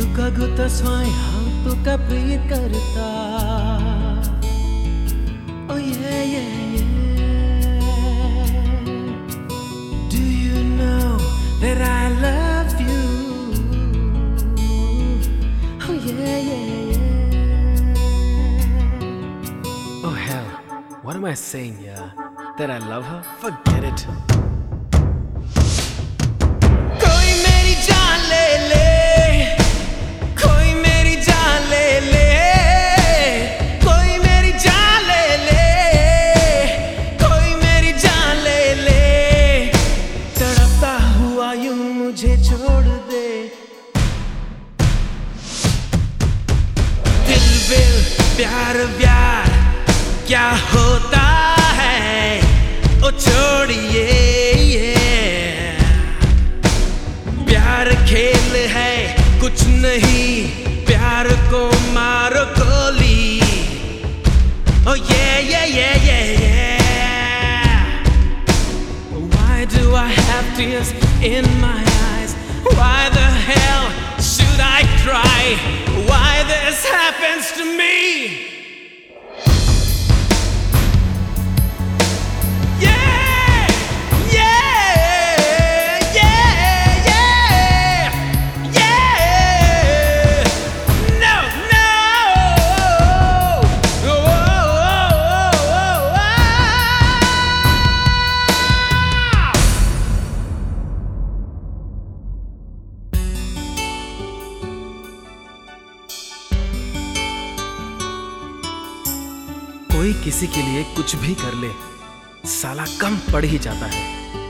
Tukaguta swai hantu kapri karta. Oh yeah, yeah, yeah. Do you know that I love you? Oh yeah, yeah, yeah. Oh hell, what am I saying here? That I love her? Forget it. मुझे छोड़ दे दिल will प्यार व्यार क्या होता है ओ छोड़िए प्यार खेल है कुछ नहीं प्यार को मारो गोली ओ Why do I have tears in my eyes? Why the hell should I cry? Why this happens to me? Yeah, yeah, yeah, yeah, yeah. No, no. कोई किसी के लिए कुछ भी कर ले, साला कम पड़ ही जाता है।